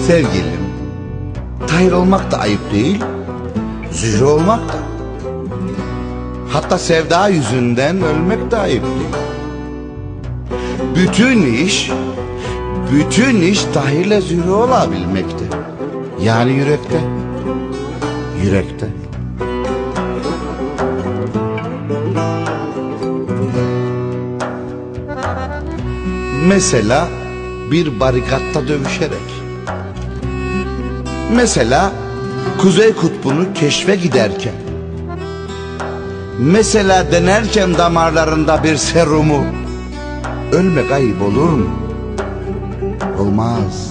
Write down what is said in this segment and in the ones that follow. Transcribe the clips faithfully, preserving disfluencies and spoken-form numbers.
Sevgilim, Tahir olmak da ayıp değil, Zühre olmak da. Hatta sevda yüzünden ölmek de ayıp değil. Bütün iş, bütün iş Tahir'le Zühre olabilmekte. Yani yürekte, yürekte. Mesela bir barikatta dövüşerek. Mesela Kuzey Kutbu'nu keşfe giderken. Mesela denerken damarlarında bir serumu. Ölmek ayıp olur mu? Olmaz.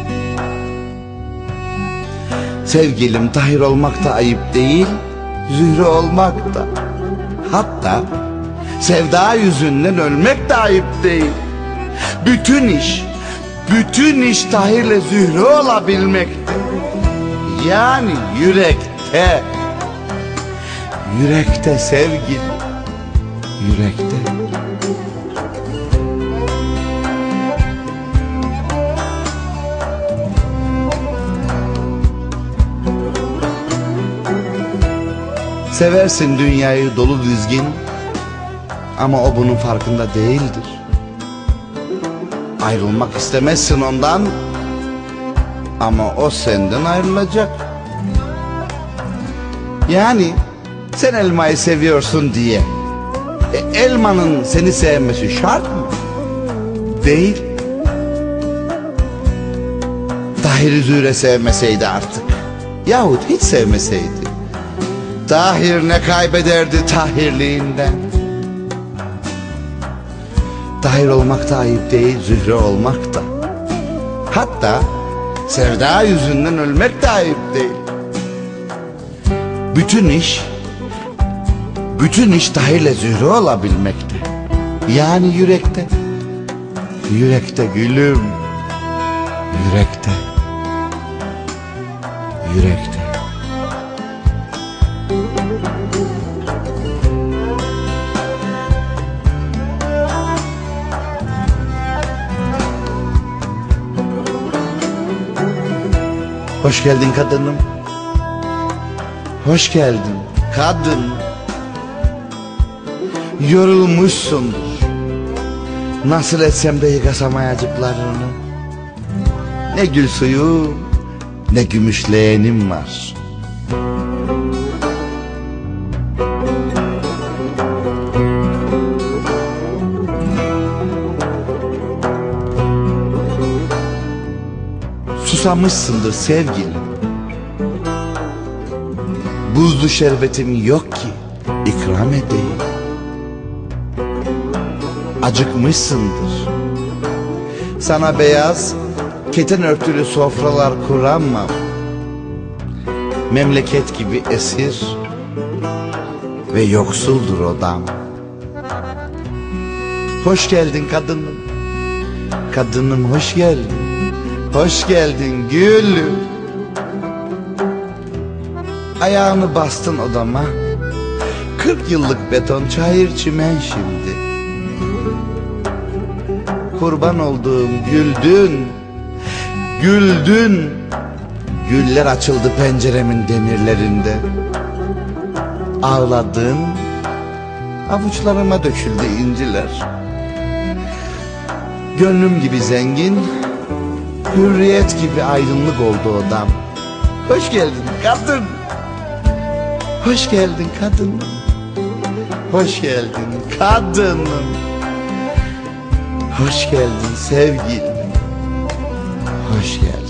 Sevgilim, Tahir olmak da ayıp değil, Zühre olmak da. Hatta sevda yüzünden ölmek de ayıp değil. Bütün iş, bütün iş Tahir'le Zühre olabilmekte. Yani yürekte, yürekte sevgili, yürekte. Seversin dünyayı dolu dizgin, ama o bunun farkında değildir. Ayrılmak istemezsin ondan, ama o senden ayrılacak. Yani sen elmayı seviyorsun diye e, elmanın seni sevmesi şart mı? Değil. Tahir'i Zühre sevmeseydi artık, yahut hiç sevmeseydi, Tahir ne kaybederdi Tahirliğinden? Tahir olmak da ayıp değil, Zühre olmak da. Hatta sevda yüzünden ölmek de ayıp değil. Bütün iş, bütün iş Tahir'le Zühre olabilmekte. Yani yürekte, yürekte gülüm, yürekte, yürekte. Hoş geldin kadınım. Hoş geldin kadın. Yorulmuşsundur. Nasıl etsem de yıkasam ayacıklarını. Ne gül suyu, ne gümüşleyenim var. Susamışsındır sevgilim. Buzlu şerbetim yok ki ikram edeyim. Acıkmışsındır. Sana beyaz keten örtülü sofralar kuramam. Memleket gibi esir ve yoksuldur odam. Hoş geldin kadınım. Kadınım hoş geldin. Hoş geldin gülüm. Ayağını bastın odama. Kırk yıllık beton çayır çimen şimdi. Kurban olduğum güldün, güldün. Güller açıldı penceremin demirlerinde. Ağladın, avuçlarıma döküldü inciler. Gönlüm gibi zengin, hürriyet gibi aydınlık oldu odam. Hoş geldin kadın. Hoş geldin kadın. Hoş geldin kadınım. Hoş geldin sevgilim. Hoş geldin.